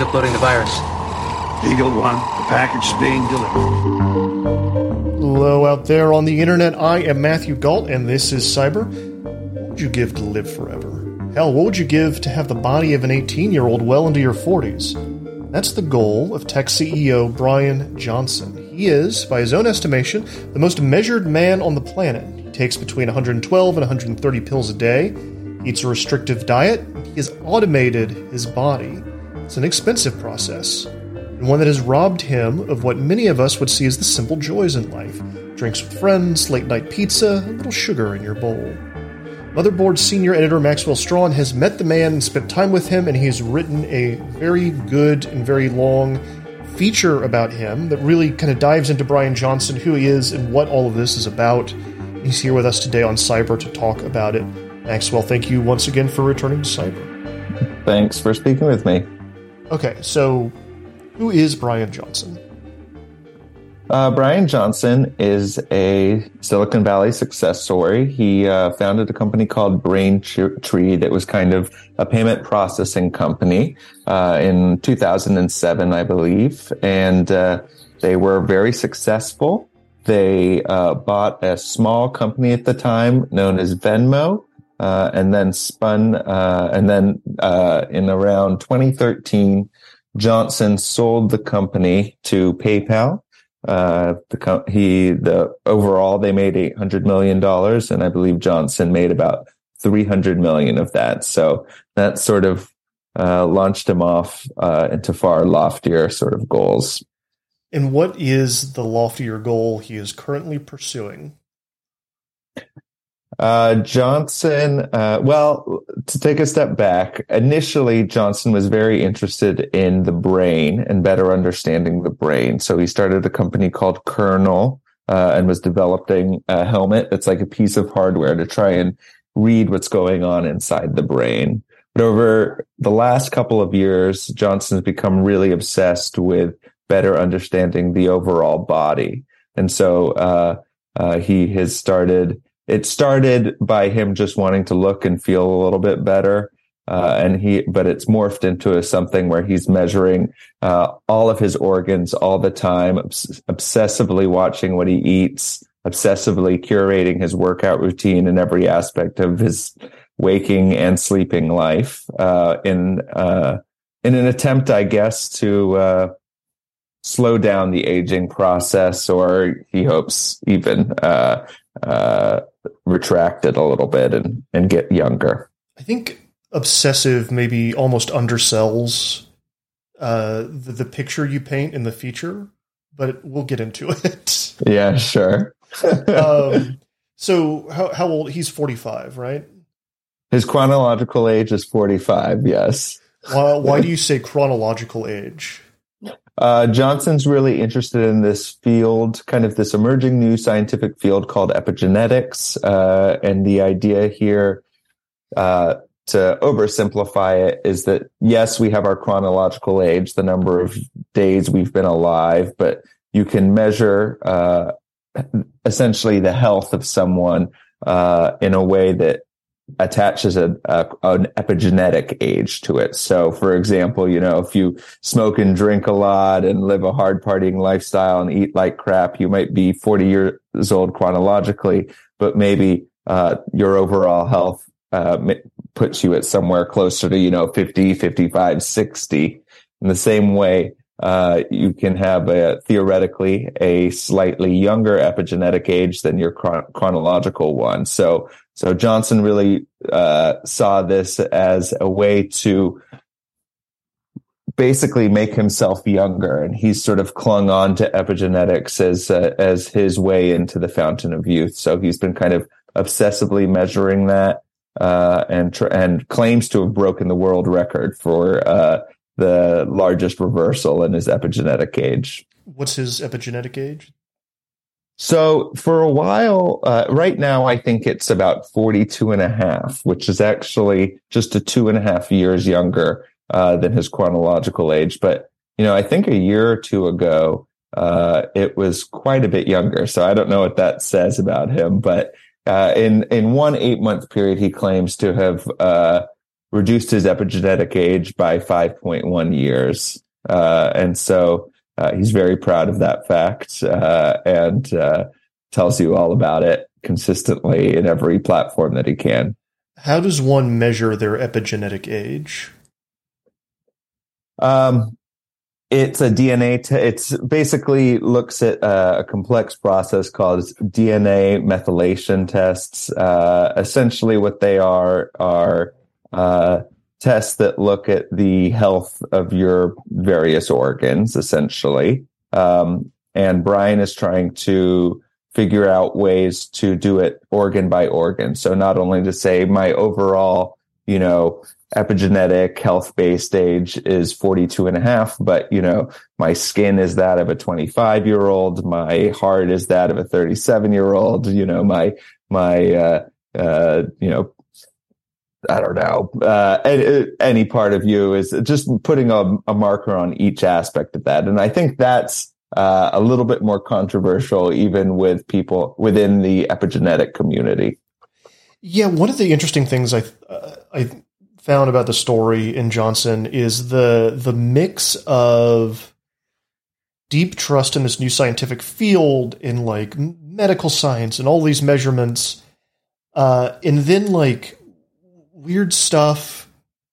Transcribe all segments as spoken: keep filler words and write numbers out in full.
uploading the virus. Eagle One, the package is being delivered. Hello out there on the internet. I am Matthew Galt, and this is Cyber. What would you give to live forever? Hell, what would you give to have the body of an eighteen-year-old well into your forties? That's the goal of tech C E O Brian Johnson. He is, by his own estimation, the most measured man on the planet. He takes between one hundred twelve and one hundred thirty pills a day, eats a restrictive diet, he has automated his body. It's an expensive process, and one that has robbed him of what many of us would see as the simple joys in life. Drinks with friends, late-night pizza, a little sugar in your bowl. Motherboard senior editor Maxwell Strawn has met the man and spent time with him, and he has written a very good and very long feature about him that really kind of dives into Brian Johnson, who he is, and what all of this is about. He's here with us today on Cyber to talk about it. Maxwell, thank you once again for returning to Cyber. Thanks for speaking with me. Okay, so who is Brian Johnson? Uh, Brian Johnson is a Silicon Valley success story. He uh, founded a company called Braintree that was kind of a payment processing company uh, in two thousand seven, I believe. And uh, they were very successful. They uh, bought a small company at the time known as Venmo, uh, and then spun, uh, and then uh, in around twenty thirteen, Johnson sold the company to PayPal. Uh, the he the overall they made eight hundred million dollars, and I believe Johnson made about three hundred million of that. So that sort of uh, launched him off uh, into far loftier sort of goals. And what is the loftier goal he is currently pursuing? Uh, Johnson, uh, well, to take a step back, initially Johnson was very interested in the brain and better understanding the brain. So he started a company called Kernel, uh, and was developing a helmet that's like a piece of hardware to try and read what's going on inside the brain. But over the last couple of years, Johnson's become really obsessed with better understanding the overall body. And so, uh, uh, he has started It started by him just wanting to look and feel a little bit better, uh, and he. But it's morphed into a, something where he's measuring uh, all of his organs all the time, obs- obsessively watching what he eats, obsessively curating his workout routine in every aspect of his waking and sleeping life, uh, in uh, in an attempt, I guess, to uh, slow down the aging process, or he hopes even uh, uh, retract it a little bit and, and get younger. I think obsessive maybe almost undersells uh, the, the picture you paint in the feature, but we'll get into it. Yeah, sure. um, so how, how old? He's forty-five, right? His chronological age is forty-five, yes. Why, why do you say chronological age? Uh, Johnson's really interested in this field, kind of this emerging new scientific field called epigenetics. Uh, and the idea here, uh, to oversimplify it, is that, yes, we have our chronological age, the number of days we've been alive, but you can measure uh, essentially the health of someone uh, in a way that attaches a, a an epigenetic age to it. So, for example, you know, if you smoke and drink a lot and live a hard partying lifestyle and eat like crap, you might be forty years old chronologically, but maybe uh, your overall health uh, puts you at somewhere closer to, you know, fifty, fifty-five, sixty. In the same way, uh, you can have a, theoretically a slightly younger epigenetic age than your chron- chronological one. So, So Johnson really uh, saw this as a way to basically make himself younger, and he's sort of clung on to epigenetics as uh, as his way into the fountain of youth. So he's been kind of obsessively measuring that, uh, and tr- and claims to have broken the world record for uh, the largest reversal in his epigenetic age. What's his epigenetic age? So for a while, uh, right now, I think it's about forty-two and a half, which is actually just a two and a half years younger uh, than his chronological age. But, you know, I think a year or two ago, uh, it was quite a bit younger. So I don't know what that says about him. But uh, in, in one eight month period, he claims to have uh, reduced his epigenetic age by five point one years. Uh, and so uh, he's very proud of that fact uh, and uh, tells you all about it consistently in every platform that he can. How does one measure their epigenetic age? Um, it's a D N A. T- it's basically looks at uh, a complex process called D N A methylation tests. Uh, essentially, what they are are uh, tests that look at the health of your various organs, essentially. Um, and Brian is trying to figure out ways to do it organ by organ. So not only to say my overall, you know, epigenetic health-based age is forty-two and a half, but, you know, my skin is that of a twenty-five-year-old, my heart is that of a thirty-seven-year-old, you know, my, my, uh, uh, you know, I don't know, uh, any, any part of you is just putting a, a marker on each aspect of that. And I think that's uh, a little bit more controversial, even with people within the epigenetic community. Yeah, one of the interesting things I uh, I found about the story in Johnson is the the mix of deep trust in this new scientific field in like medical science and all these measurements, uh, and then like weird stuff.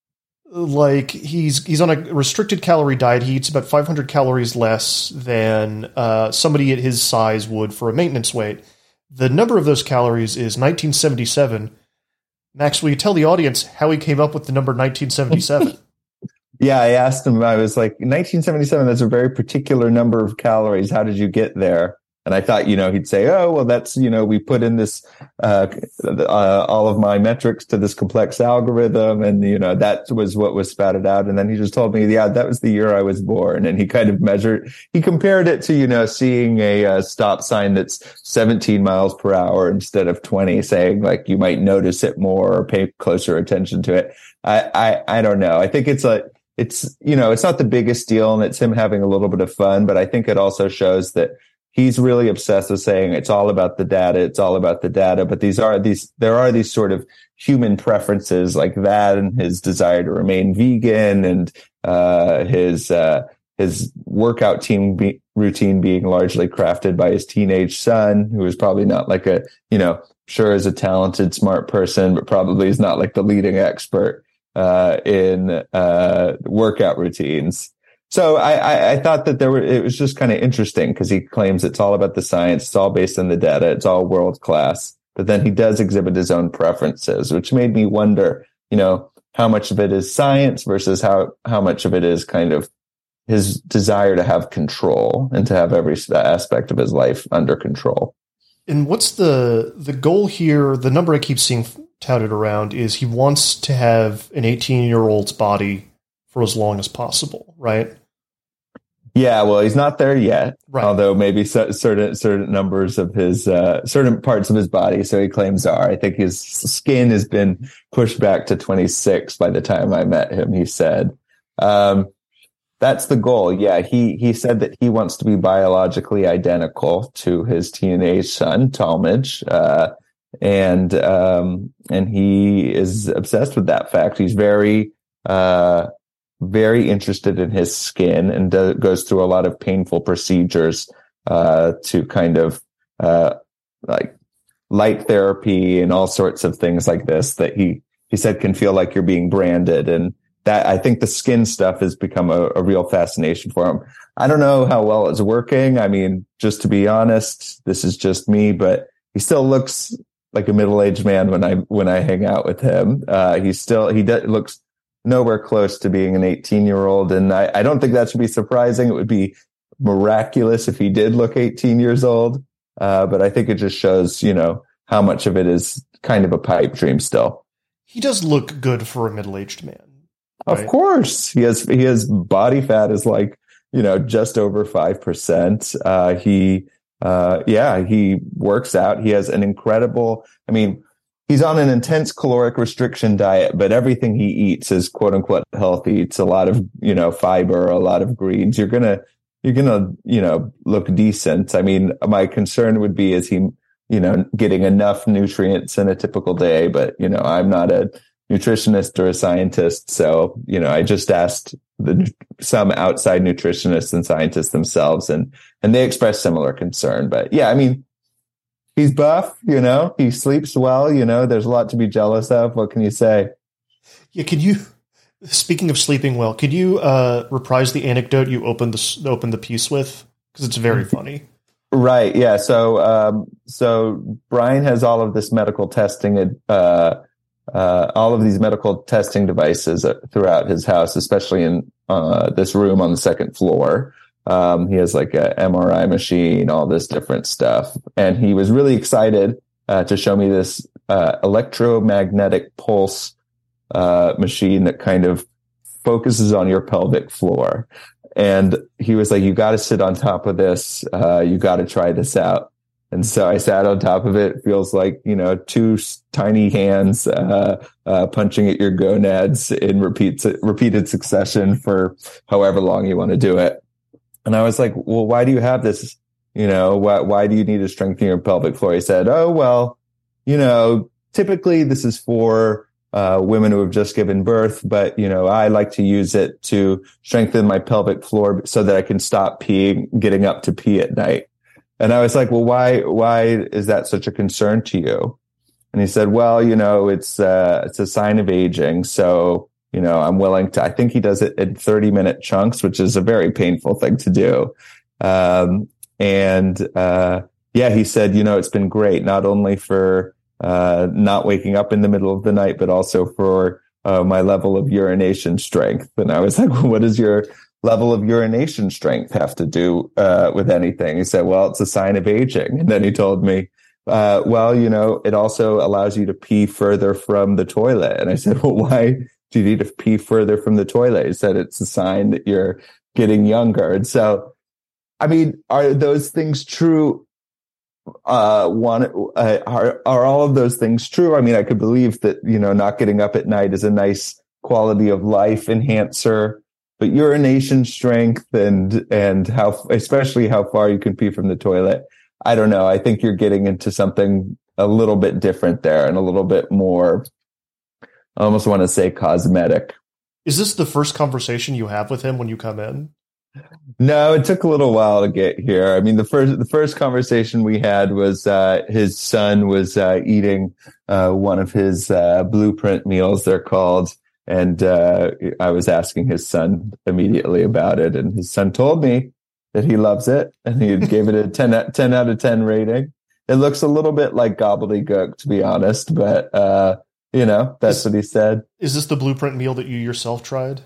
Like he's he's on a restricted calorie diet. He eats about five hundred calories less than uh, somebody at his size would for a maintenance weight. The number of those calories is nineteen seventy-seven. Max, will you tell the audience how he came up with the number nineteen seventy-seven? Yeah, I asked him, I was like, nineteen seventy-seven, that's a very particular number of calories. How did you get there? And I thought, you know, he'd say, oh, well, that's, you know, we put in this, uh, uh, all of my metrics to this complex algorithm. And, you know, that was what was spouted out. And then he just told me, yeah, that was the year I was born. And he kind of measured, he compared it to, you know, seeing a uh, stop sign that's seventeen miles per hour instead of twenty, saying like you might notice it more or pay closer attention to it. I, I, I don't know. I think it's a, it's, you know, it's not the biggest deal and it's him having a little bit of fun, but I think it also shows that he's really obsessed with saying it's all about the data. It's all about the data. But these are these, there are these sort of human preferences like that and his desire to remain vegan and, uh, his, uh, his workout team be, routine being largely crafted by his teenage son, who is probably not like a, you know, sure is a talented, smart person, but probably is not like the leading expert, uh, in, uh, workout routines. So I, I, I thought that there were, it was just kind of interesting because he claims it's all about the science. It's all based on the data. It's all world class. But then he does exhibit his own preferences, which made me wonder, you know, how much of it is science versus how, how much of it is kind of his desire to have control and to have every aspect of his life under control. And what's the, the goal here? The number I keep seeing touted around is he wants to have an eighteen year old's body for as long as possible, right? Yeah, well, he's not there yet, right. Although maybe so, certain certain numbers of his uh, certain parts of his body, so he claims are. I think his skin has been pushed back to twenty-six by the time I met him. He said, um, "That's the goal." Yeah, he he said that he wants to be biologically identical to his teenage son, Talmadge, uh, and um, and he is obsessed with that fact. He's very uh, very interested in his skin and do, goes through a lot of painful procedures uh, to kind of uh, like light therapy and all sorts of things like this that he, he said can feel like you're being branded. And that, I think the skin stuff has become a, a real fascination for him. I don't know how well it's working. I mean, just to be honest, this is just me, but he still looks like a middle-aged man when I, when I hang out with him. Uh, he still, he de- looks nowhere close to being an eighteen year old. And I, I don't think that should be surprising. It would be miraculous if he did look eighteen years old. Uh, but I think it just shows, you know, how much of it is kind of a pipe dream still. He does look good for a middle-aged man. Right? Of course. He has, he has body fat is like, you know, just over five percent. Uh, he, uh, yeah, he works out. He has an incredible, I mean, he's on an intense caloric restriction diet, but everything he eats is quote unquote healthy. It's a lot of, you know, fiber, a lot of greens. You're going to, you're going to, you know, look decent. I mean, my concern would be, is he, you know, getting enough nutrients in a typical day? But, you know, I'm not a, nutritionist or a scientist. So, you know, I just asked the, some outside nutritionists and scientists themselves, and, and they expressed similar concern. But yeah, I mean, he's buff, you know, he sleeps well, you know, there's a lot to be jealous of. What can you say? Yeah. Can you, speaking of sleeping well, could you uh, reprise the anecdote you opened the, opened the piece with? Because it's very funny. Right. Yeah. So, um, so Brian has all of this medical testing, uh, uh, all of these medical testing devices throughout his house, especially in, uh, this room on the second floor. Um, he has like a M R I machine, all this different stuff. And he was really excited, uh, to show me this, uh, electromagnetic pulse, uh, machine that kind of focuses on your pelvic floor. And he was like, you got to sit on top of this. Uh, you got to try this out. And so I sat on top of it. It feels like, you know, two tiny hands, uh, uh, punching at your gonads in repeat, repeated succession for however long you want to do it. And I was like, well, why do you have this? You know, why, why do you need to strengthen your pelvic floor? He said, oh, well, you know, typically this is for Uh, women who have just given birth, but, you know, I like to use it to strengthen my pelvic floor so that I can stop peeing, getting up to pee at night. And I was like, well, why, why is that such a concern to you? And he said, well, you know, it's, uh, it's a sign of aging. So, you know, I'm willing to, I think he does it in thirty minute chunks, which is a very painful thing to do. Um, and, uh, yeah, he said, you know, it's been great, not only for, uh, not waking up in the middle of the night, but also for, uh, my level of urination strength. And I was like, well, what does your level of urination strength have to do, uh, with anything? He said, well, it's a sign of aging. And then he told me, uh, well, you know, it also allows you to pee further from the toilet. And I said, well, why do you need to pee further from the toilet? He said, it's a sign that you're getting younger. And so, I mean, are those things true? Uh, one, uh, are, are all of those things true? I mean, I could believe that, you know, not getting up at night is a nice quality of life enhancer, but urination strength and, and how, especially how far you can pee from the toilet. I don't know. I think you're getting into something a little bit different there and a little bit more, I almost want to say cosmetic. Is this the first conversation you have with him when you come in? No, it took a little while to get here. I mean, the first the first conversation we had was uh, his son was uh, eating uh, one of his uh, blueprint meals, they're called, and uh, I was asking his son immediately about it, and his son told me that he loves it, and he gave it a ten, ten out of ten rating. It looks a little bit like gobbledygook, to be honest, but uh, you know, that's is, what he said. Is this the blueprint meal that you yourself tried?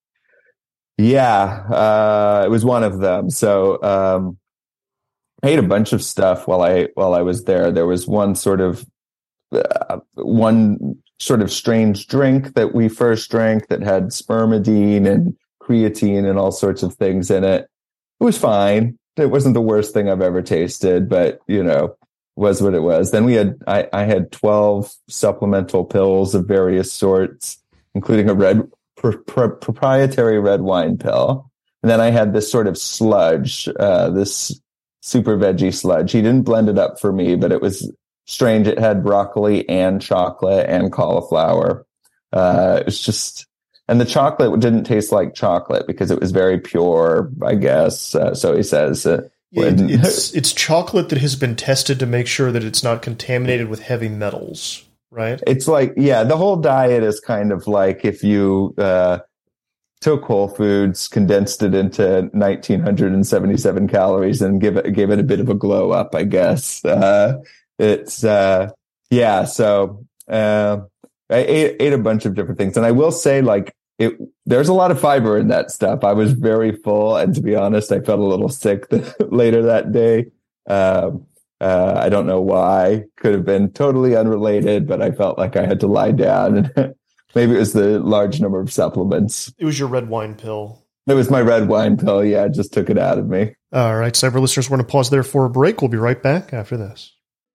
Yeah, uh, it was one of them. So, um, I ate a bunch of stuff while I, while I was there. There was one sort of, uh, one sort of strange drink that we first drank that had spermidine and creatine and all sorts of things in it. It was fine. It wasn't the worst thing I've ever tasted, but, you know, was what it was. Then we had, I, I had twelve supplemental pills of various sorts, including a red Pro- pro- proprietary red wine pill. And then I had this sort of sludge, uh, this super veggie sludge. He didn't blend it up for me, but it was strange. It had broccoli and chocolate and cauliflower. Uh, it's just, and the chocolate didn't taste like chocolate because it was very pure, I guess. Uh, so he says, uh, yeah, when, it's, it's chocolate that has been tested to make sure that it's not contaminated with heavy metals. Right. It's like, yeah, the whole diet is kind of like if you uh, took Whole Foods, condensed it into one thousand nine hundred seventy-seven calories and give it, gave it a bit of a glow up, I guess. Uh, it's, uh, yeah, so uh, I ate, ate a bunch of different things. And I will say, like, it, there's a lot of fiber in that stuff. I was very full. And to be honest, I felt a little sick later that day. Um, Uh, I don't know why. Could have been totally unrelated, but I felt like I had to lie down. And maybe it was the large number of supplements. It was your red wine pill. It was my red wine pill. Yeah, it just took it out of me. All right, Cyber listeners, we're going to pause there for a break. We'll be right back after this.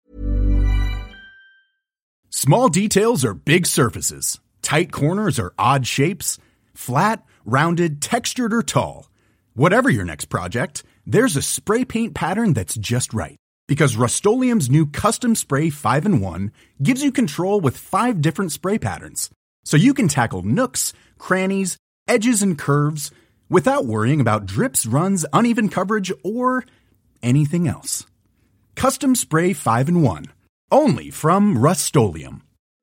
Small details are big surfaces. Tight corners are odd shapes. Flat, rounded, textured, or tall. Whatever your next project, there's a spray paint pattern that's just right. Because Rust-Oleum's new Custom Spray five in one gives you control with five different spray patterns. so you can tackle nooks, crannies, edges, and curves without worrying about drips, runs, uneven coverage, or anything else. Custom Spray five in one, only from Rust-Oleum.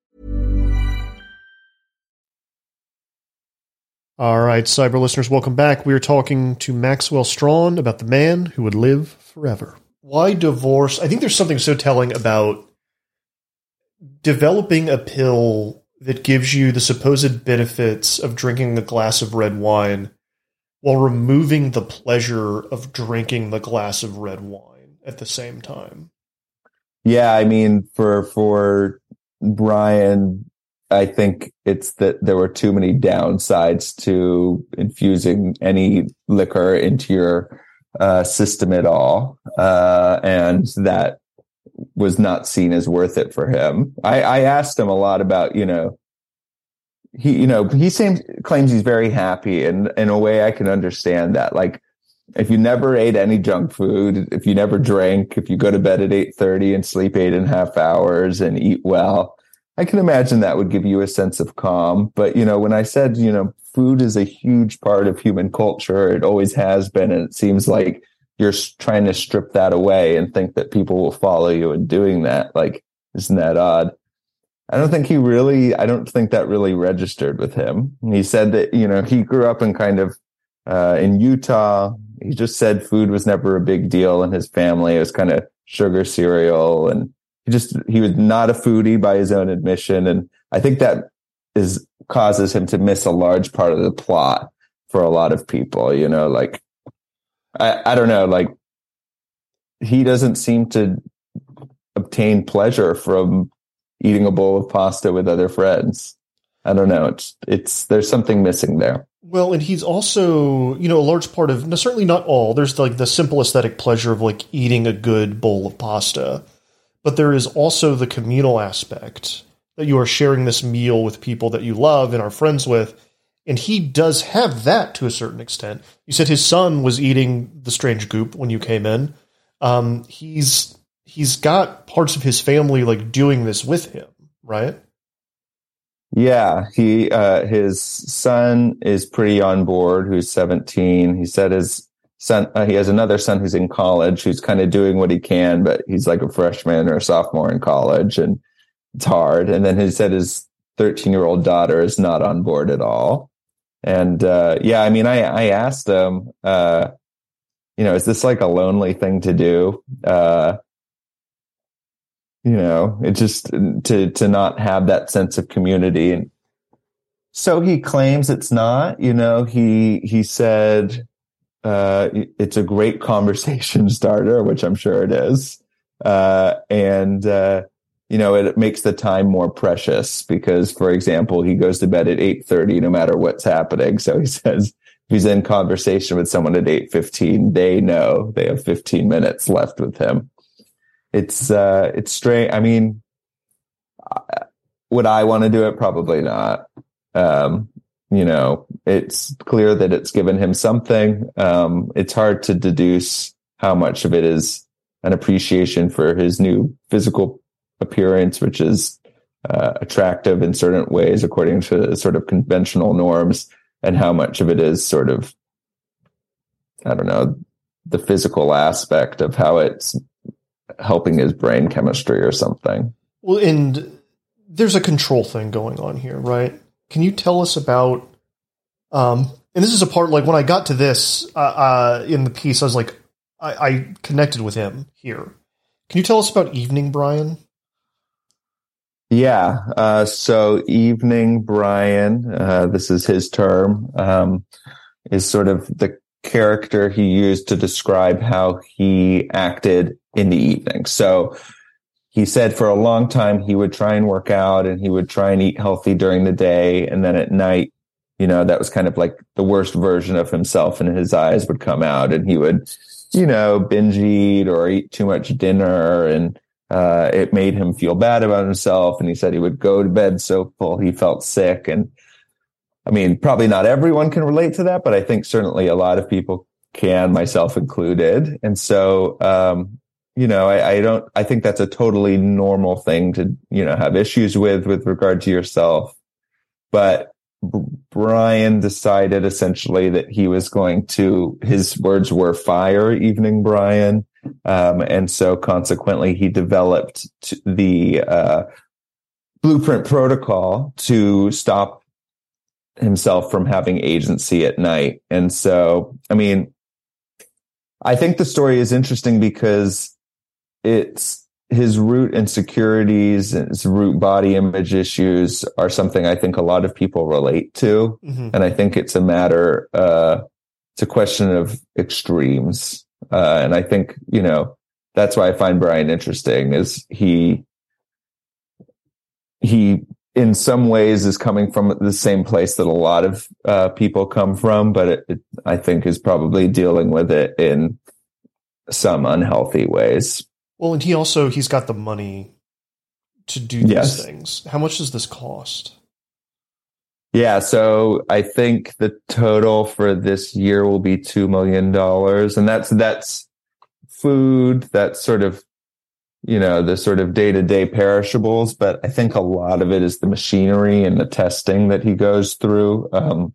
All right, cyber listeners, welcome back. We are talking to Maxwell Strawn about the man who would live forever. Why divorce? I think there's something so telling about developing a pill that gives you the supposed benefits of drinking a glass of red wine while removing the pleasure of drinking the glass of red wine at the same time. Yeah, I mean, for for Brian, I think it's that there were too many downsides to infusing any liquor into your uh, system at all. Uh, and that was not seen as worth it for him. I, I asked him a lot about, you know, he, you know, he seems, claims he's very happy, and in a way I can understand that. Like, if you never ate any junk food, if you never drank, if you go to bed at eight thirty and sleep eight and a half hours and eat well, I can imagine that would give you a sense of calm. But, you know, when I said, you know, food is a huge part of human culture, it always has been. And it seems like you're trying to strip that away and think that people will follow you in doing that. Like, isn't that odd? I don't think he really, I don't think that really registered with him. He said that, you know, he grew up in kind of, uh, in Utah. He just said food was never a big deal in his family. It was kind of sugar cereal, and he just, he was not a foodie by his own admission. And I think that is causes him to miss a large part of the plot for a lot of people, you know, like, I, I don't know, like, he doesn't seem to obtain pleasure from eating a bowl of pasta with other friends. I don't know. It's, it's, there's something missing there. Well, and he's also, you know, a large part of, no, certainly not all, there's like the simple aesthetic pleasure of like eating a good bowl of pasta, but there is also the communal aspect that you are sharing this meal with people that you love and are friends with. And he does have that to a certain extent. You said his son was eating the strange goop when you came in. Um, he's, he's got parts of his family like doing this with him, right? Yeah, he uh, his son is pretty on board, who's seventeen. He said his son, uh, he has another son who's in college, who's kind of doing what he can, but he's like a freshman or a sophomore in college, and it's hard. And then he said his thirteen-year-old daughter is not on board at all. And uh, yeah, I mean, I, I asked him, uh, you know, is this like a lonely thing to do? Uh, You know, it just to to not have that sense of community. And so he claims it's not, you know, he he said uh, it's a great conversation starter, which I'm sure it is. Uh, and, uh, you know, it, it makes the time more precious because, for example, he goes to bed at eight thirty no matter what's happening. So he says if he's in conversation with someone at eight fifteen, they know they have fifteen minutes left with him. It's, uh, it's strange. I mean, would I want to do it? Probably not. Um, you know, it's clear that it's given him something. Um, it's hard to deduce how much of it is an appreciation for his new physical appearance, which is, uh, attractive in certain ways, according to sort of conventional norms, and how much of it is sort of, I don't know, the physical aspect of how it's helping his brain chemistry or something. Well, and there's a control thing going on here, right? Can you tell us about, um, and this is a part, like when I got to this uh, uh, in the piece, I was like, I, I connected with him here. Can you tell us about Evening Brian? Yeah. Uh, so Evening Brian, uh, this is his term, um, is sort of the character he used to describe how he acted in the evening. So he said for a long time he would try and work out and he would try and eat healthy during the day. And then at night, you know, that was kind of like the worst version of himself, and his eyes would come out and he would, you know, binge eat or eat too much dinner. And uh, it made him feel bad about himself. And he said he would go to bed so full he felt sick. And I mean, probably not everyone can relate to that, but I think certainly a lot of people can, myself included. And so, um, you know, I, I don't, I think that's a totally normal thing to, you know, have issues with, with regard to yourself. but B- Brian decided essentially that he was going to, his words were fire Evening Brian. Um, and so consequently, he developed t- the uh, Blueprint protocol to stop himself from having agency at night. And so, I mean, I think the story is interesting because it's his root insecurities and his root body image issues are something I think a lot of people relate to. Mm-hmm. And I think it's a matter, uh, it's a question of extremes. Uh, and I think, you know, that's why I find Brian interesting is he, he in some ways is coming from the same place that a lot of uh, people come from, but it, it, I think is probably dealing with it in some unhealthy ways. Well, and he also, he's got the money to do these yes. things. How much does this cost? Yeah, so I think the total for this year will be two million dollars. And that's, that's food, that's sort of, you know, the sort of day-to-day perishables. But I think a lot of it is the machinery and the testing that he goes through. Um,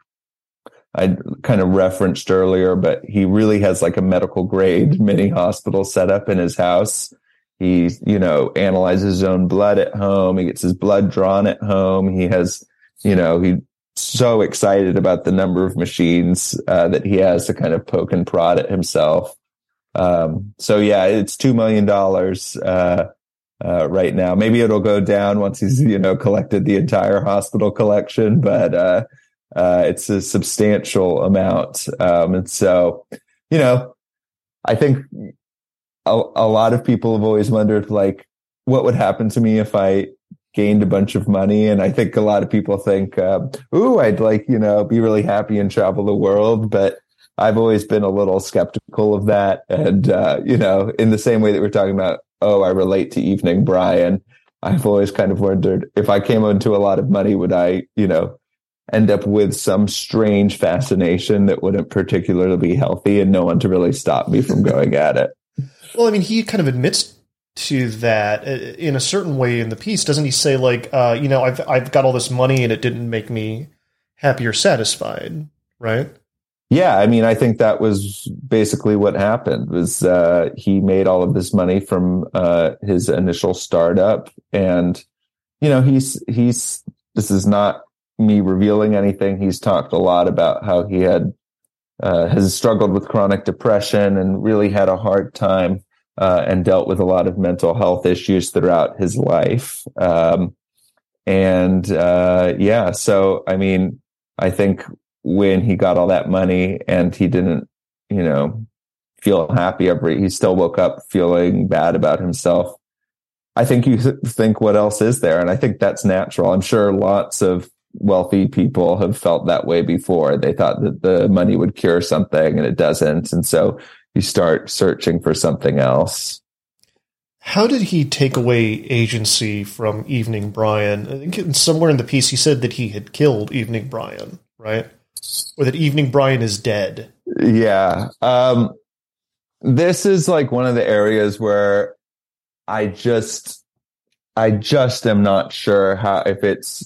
I kind of referenced earlier, but he really has like a medical grade mini hospital set up in his house. He, you know, analyzes his own blood at home. He gets his blood drawn at home. He has, you know, he's so excited about the number of machines uh, that he has to kind of poke and prod at himself. Um, so yeah, it's two million dollars uh, uh, right now. Maybe it'll go down once he's, you know, collected the entire hospital collection, but uh, Uh, it's a substantial amount. Um, and so, you know, I think a, a lot of people have always wondered, like, what would happen to me if I gained a bunch of money? And I think a lot of people think, uh, ooh, I'd like, you know, be really happy and travel the world. But I've always been a little skeptical of that. And, uh, you know, in the same way that we're talking about, oh, I relate to Evening Brian, I've always kind of wondered if I came into a lot of money, would I, you know, end up with some strange fascination that wouldn't particularly be healthy and no one to really stop me from going at it. Well, I mean, he kind of admits to that in a certain way in the piece. Doesn't he say, like, uh, you know, I've, I've got all this money and it didn't make me happy or satisfied, right? Yeah, I mean, I think that was basically what happened was uh, he made all of this money from uh, his initial startup. And, you know, he's, he's, this is not me revealing anything. He's talked a lot about how he had uh, has struggled with chronic depression and really had a hard time uh, and dealt with a lot of mental health issues throughout his life. Um, and uh, yeah, so I mean, I think when he got all that money and he didn't, you know, feel happy every, he still woke up feeling bad about himself. I think you th- think, what else is there? And I think that's natural. I'm sure lots of wealthy people have felt that way before. They thought that the money would cure something and it doesn't. And so you start searching for something else. How did he take away agency from Evening Brian? I think somewhere in the piece he said that he had killed Evening Brian, right? Or that Evening Brian is dead. Yeah. Um, this is like one of the areas where I just, I just am not sure how, if it's,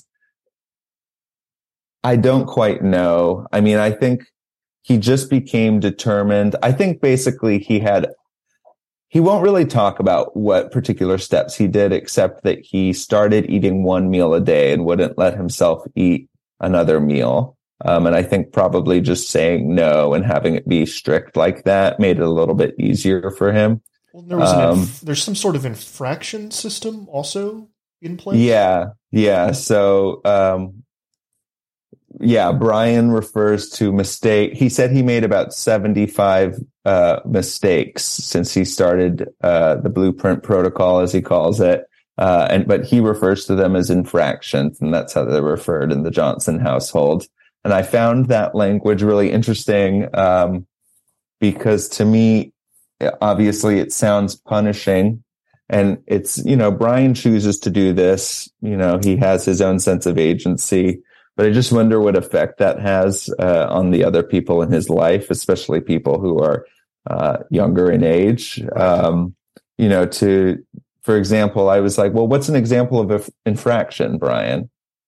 I don't quite know. I mean, I think he just became determined. I think basically he had, he won't really talk about what particular steps he did, except that he started eating one meal a day and wouldn't let himself eat another meal. Um, and I think probably just saying no and having it be strict like that made it a little bit easier for him. Well, there was an um, inf- there's some sort of infraction system also in place. Yeah. Yeah. So, um, yeah, Brian refers to mistake. He said he made about seventy-five uh, mistakes since he started uh, the Blueprint protocol, as he calls it. Uh, and but he refers to them as infractions, and that's how they're referred in the Johnson household. And I found that language really interesting um, because to me, obviously, it sounds punishing. And it's, you know, Brian chooses to do this. You know, he has his own sense of agency. But I just wonder what effect that has uh, on the other people in his life, especially people who are uh, younger in age. Um, you know, to, for example, I was like, well, what's an example of an infraction, Brian?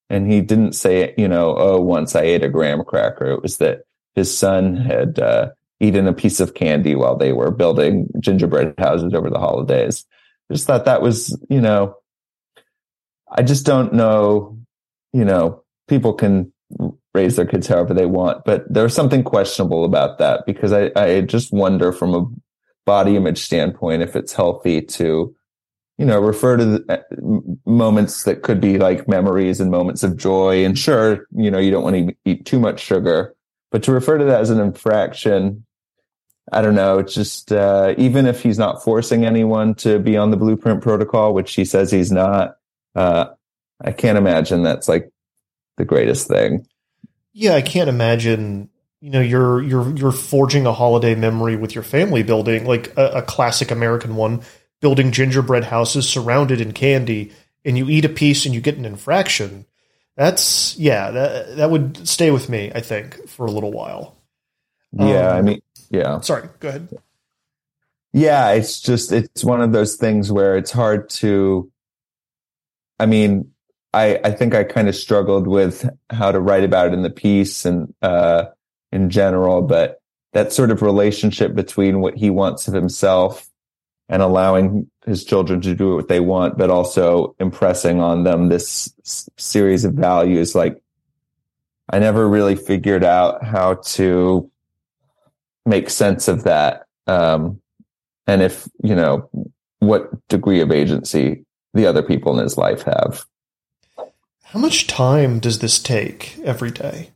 And he didn't say, you know, oh, once I ate a graham cracker. It was that his son had uh, eaten a piece of candy while they were building gingerbread houses over the holidays. I just thought that was, you know, I just don't know, you know, people can raise their kids however they want, but there's something questionable about that, because I, I just wonder from a body image standpoint if it's healthy to, you know, refer to the moments that could be like memories and moments of joy. And sure, you know, you don't want to eat too much sugar, but to refer to that as an infraction, I don't know. It's just, uh, even if he's not forcing anyone to be on the Blueprint protocol, which he says he's not, uh, I can't imagine that's like the greatest thing. Yeah, I can't imagine, you know, you're you're you're forging a holiday memory with your family, building like a, a classic American one, building gingerbread houses surrounded in candy, and you eat a piece and you get an infraction. That's, yeah, that that would stay with me, I think, for a little while. Yeah, um, I mean, yeah. Sorry, go ahead. Yeah, it's just, it's one of those things where it's hard to, I mean, I, I think I kind of struggled with how to write about it in the piece and uh, in general, but that sort of relationship between what he wants of himself and allowing his children to do what they want, but also impressing on them this s- series of values. Like, I never really figured out how to make sense of that. Um, and if, you know, what degree of agency the other people in his life have. How much time does this take every day?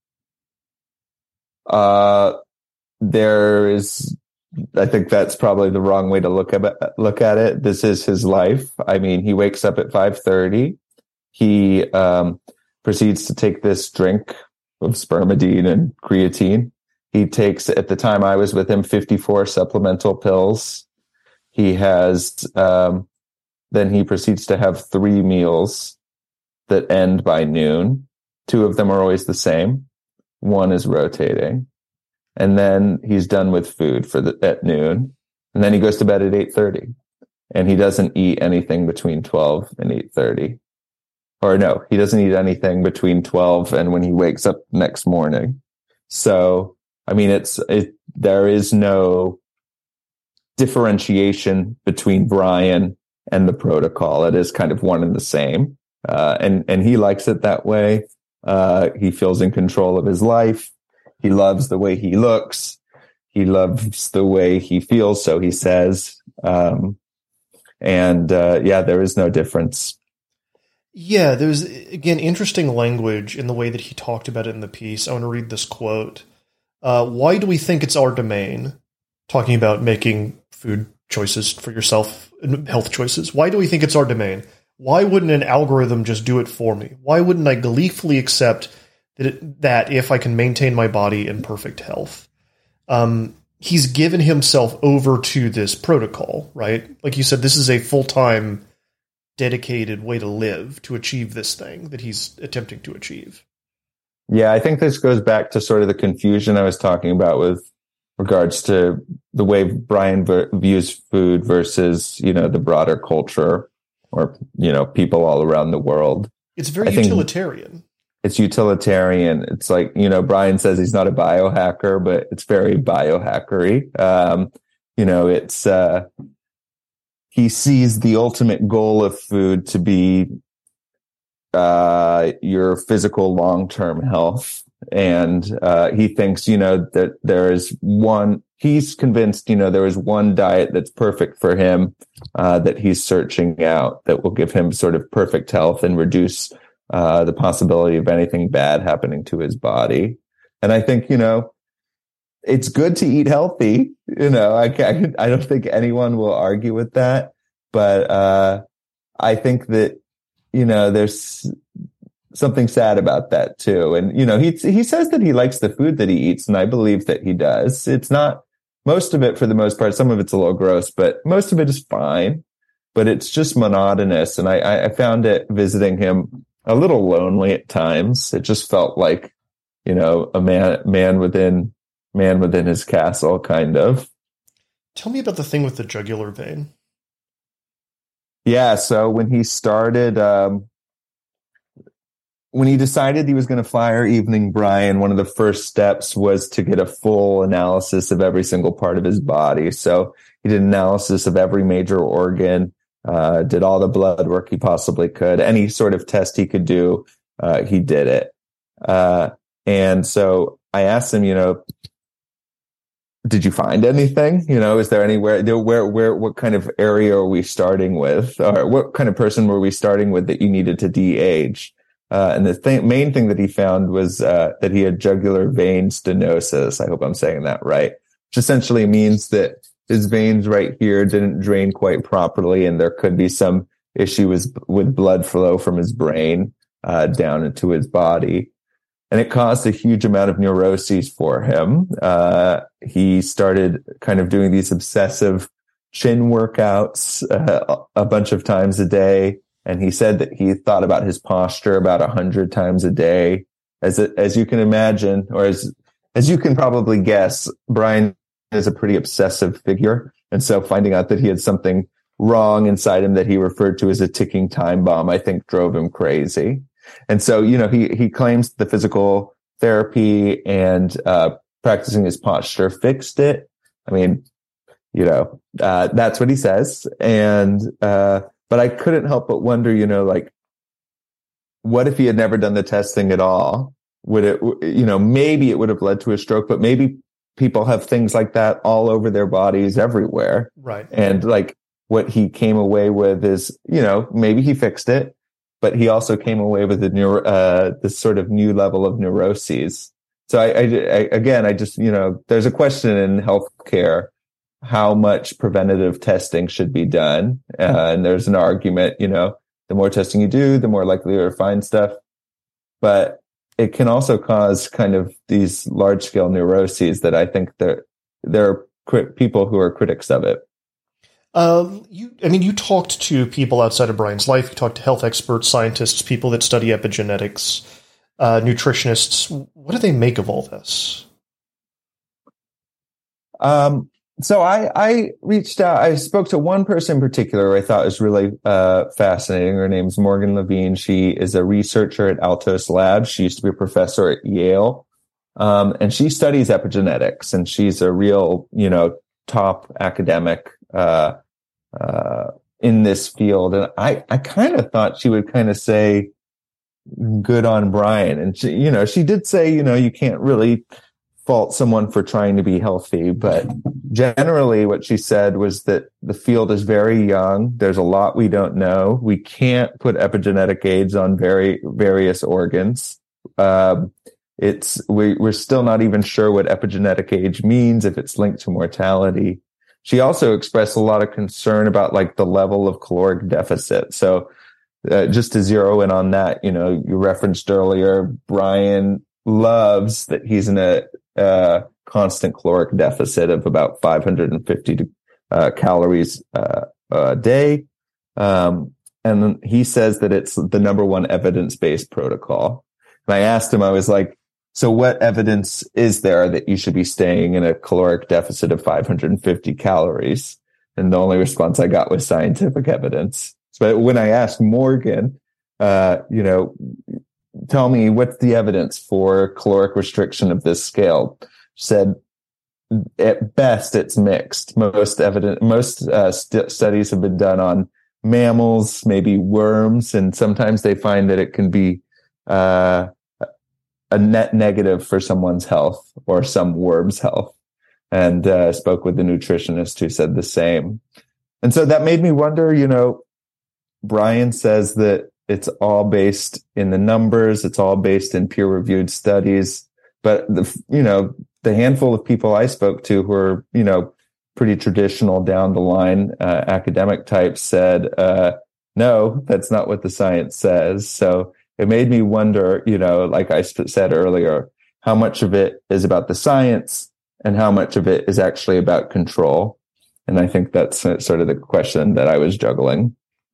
Uh, there is, I think that's probably the wrong way to look at it, look at it. This is his life. I mean, he wakes up at five thirty. He um, proceeds to take this drink of spermidine and creatine. He takes, at the time I was with him, fifty-four supplemental pills. He has, um, then he proceeds to have three meals that end by noon. Two of them are always the same. One is rotating. And then he's done with food for the, at noon. And then he goes to bed at eight thirty. And he doesn't eat anything between twelve and eight thirty. Or no, he doesn't eat anything between twelve and when he wakes up next morning. So, I mean, it's, it, there is no differentiation between Brian and the protocol. It is kind of one and the same. Uh, and, and he likes it that way. Uh, he feels in control of his life. He loves the way he looks. He loves the way he feels. So he says, um, and, uh, yeah, there is no difference. Yeah, there's, again, interesting language in the way that he talked about it in the piece. I want to read this quote. Uh, why do we think it's our domain? Talking about making food choices for yourself, health choices. Why do we think it's our domain? Why wouldn't an algorithm just do it for me? Why wouldn't I gleefully accept that, it, that if I can maintain my body in perfect health? Um, he's given himself over to this protocol, right? Like you said, this is a full-time, dedicated way to live to achieve this thing that he's attempting to achieve. Yeah, I think this goes back to sort of the confusion I was talking about with regards to the way Brian v- views food versus, you know, the broader culture. Or, you know, people all around the world. It's very I utilitarian. It's utilitarian. It's like, you know, Brian says he's not a biohacker, but it's very biohackery. Um, you know, it's, uh, he sees the ultimate goal of food to be, uh, your physical long-term health. And, uh, he thinks, you know, that there is one, he's convinced, you know, there is one diet that's perfect for him, uh, that he's searching out that will give him sort of perfect health and reduce, uh, the possibility of anything bad happening to his body. And I think, you know, it's good to eat healthy. You know, I I, I don't think anyone will argue with that, but, uh, I think that, you know, there's something sad about that too. And, you know, he, he says that he likes the food that he eats, and I believe that he does. It's not, most of it for the most part, some of it's a little gross, but most of it is fine, but it's just monotonous. And I, I found it visiting him a little lonely at times. It just felt like, you know, a man, man within, man within his castle, kind of. Tell me about the thing with the jugular vein. Yeah. So when he started, um, when he decided he was going to fire Evening Brian, one of the first steps was to get a full analysis of every single part of his body. So he did analysis of every major organ, uh, did all the blood work he possibly could. Any sort of test he could do, uh, he did it. Uh, and so I asked him, you know, did you find anything? You know, is there anywhere, where, where, what kind of area are we starting with? Or what kind of person were we starting with that you needed to de-age? Uh, and the th- main thing that he found was uh, that he had jugular vein stenosis. I hope I'm saying that right, which essentially means that his veins right here didn't drain quite properly, and there could be some issue with, with blood flow from his brain uh, down into his body. And it caused a huge amount of neuroses for him. Uh, he started kind of doing these obsessive chin workouts uh, a bunch of times a day. And he said that he thought about his posture about a hundred times a day. As as you can imagine, or as as you can probably guess, Brian is a pretty obsessive figure. And so finding out that he had something wrong inside him that he referred to as a ticking time bomb, I think drove him crazy. And so, you know, he he claims the physical therapy and uh, practicing his posture fixed it. I mean, you know, uh, that's what he says. And uh But I couldn't help but wonder, you know, like, what if he had never done the testing at all? Would it, you know, maybe it would have led to a stroke, but maybe people have things like that all over their bodies everywhere. Right. And like what he came away with is, you know, maybe he fixed it, but he also came away with a neuro, uh, this sort of new level of neuroses. So I, I, I, again, I just, you know, there's a question in healthcare, how much preventative testing should be done. Uh, and there's an argument, you know, the more testing you do, the more likely you're to find stuff. But it can also cause kind of these large scale neuroses that I think that there are crit- people who are critics of it. Um, you, I mean, you talked to people outside of Brian's life. You talked to health experts, scientists, people that study epigenetics, uh, nutritionists. What do they make of all this? Um, So I, I reached out, I spoke to one person in particular who I thought was really uh, fascinating. Her name's Morgan Levine. She is a researcher at Altos Labs. She used to be a professor at Yale. Um, and she studies epigenetics, and she's a real, you know, top academic uh, uh, in this field. And I, I kind of thought she would kind of say, good on Brian. And she, you know, she did say, you know, you can't really fault someone for trying to be healthy, but generally what she said was that the field is very young. There's a lot we don't know. We can't put epigenetic age on very various organs. Um, it's we, we're still not even sure what epigenetic age means, if it's linked to mortality. She also expressed a lot of concern about like the level of caloric deficit. So uh, just to zero in on that, you know, you referenced earlier, Brian loves that he's in a uh, constant caloric deficit of about five hundred fifty uh, calories uh, a day. Um, and he says that it's the number one evidence-based protocol. And I asked him, I was like, so what evidence is there that you should be staying in a caloric deficit of five hundred fifty calories? And the only response I got was scientific evidence. But when I asked Morgan, uh, you know, tell me what's the evidence for caloric restriction of this scale? She said, at best, it's mixed. Most evident, most uh, st- studies have been done on mammals, maybe worms, and sometimes they find that it can be uh, a net negative for someone's health or some worm's health. And uh, spoke with the nutritionist who said the same. And so that made me wonder, you know, Brian says that it's all based in the numbers. It's all based in peer-reviewed studies. But, the, you know, the handful of people I spoke to who are, you know, pretty traditional down the line uh, academic types said, uh, no, that's not what the science says. So it made me wonder, you know, like I said earlier, how much of it is about the science and how much of it is actually about control. And I think that's sort of the question that I was juggling.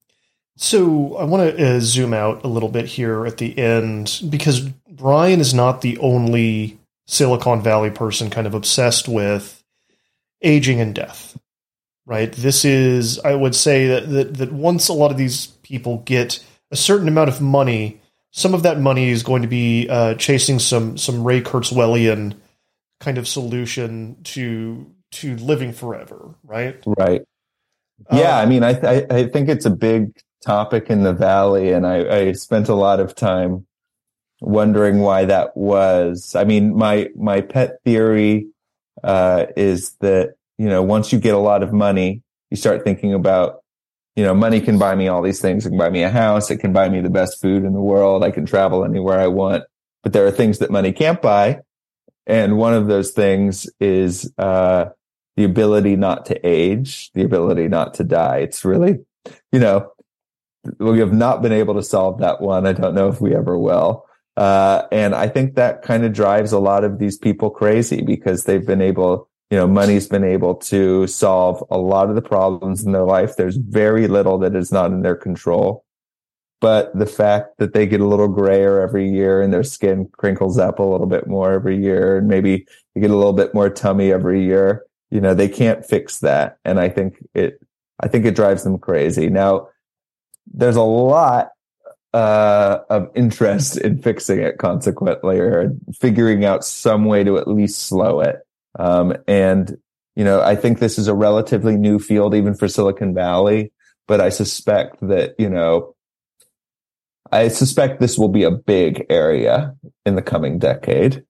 So I want to uh, zoom out a little bit here at the end, because Brian is not the only Silicon Valley person kind of obsessed with aging and death, right? This is, I would say that, that, that once a lot of these people get a certain amount of money, some of that money is going to be uh, chasing some some Ray Kurzweilian kind of solution to to living forever, right? Right. Yeah, um, I mean, I, th- I think it's a big topic in the Valley, and I, I spent a lot of time wondering why that was. I mean, my my pet theory uh, is that, you know, once you get a lot of money, you start thinking about, you know, money can buy me all these things. It can buy me a house. It can buy me the best food in the world. I can travel anywhere I want. But there are things that money can't buy. And one of those things is uh, the ability not to age, the ability not to die. It's really, you know, we have not been able to solve that one. I don't know if we ever will. Uh, and I think that kind of drives a lot of these people crazy, because they've been able, you know, money's been able to solve a lot of the problems in their life. There's very little that is not in their control. But the fact that they get a little grayer every year and their skin crinkles up a little bit more every year, and maybe they get a little bit more tummy every year, you know, they can't fix that. And I think it, I think it drives them crazy. Now, there's a lot uh, of interest in fixing it, consequently, or figuring out some way to at least slow it. Um, and, you know, I think this is a relatively new field, even for Silicon Valley, but I suspect that, you know, I suspect this will be a big area in the coming decade.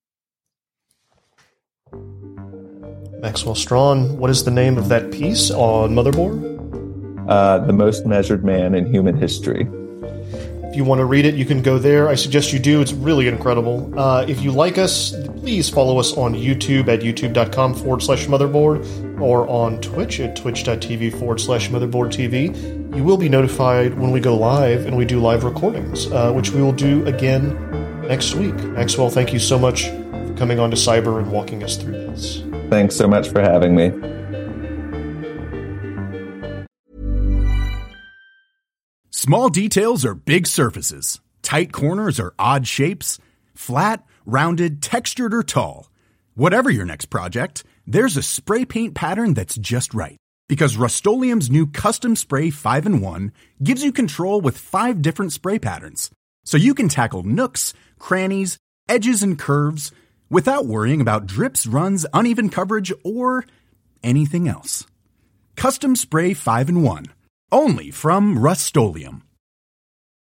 Maxwell Strawn, what is the name of that piece on Motherboard? Uh, The Most Measured Man in Human History. If you want to read it, you can go there. I suggest you do. It's really incredible. Uh, if you like us, please follow us on YouTube at youtube.com forward slash motherboard or on Twitch at twitch.tv forward slash motherboard TV. You will be notified when we go live and we do live recordings, uh, which we will do again next week. Maxwell, thank you so much for coming on to Cyber and walking us through this. Thanks so much for having me. Small details are big surfaces. Tight corners are odd shapes. Flat, rounded, textured, or tall. Whatever your next project, there's a spray paint pattern that's just right. Because Rust-Oleum's new Custom Spray five in one gives you control with five different spray patterns. So you can tackle nooks, crannies, edges, and curves without worrying about drips, runs, uneven coverage, or anything else. Custom Spray five in one. Only from Rust-Oleum.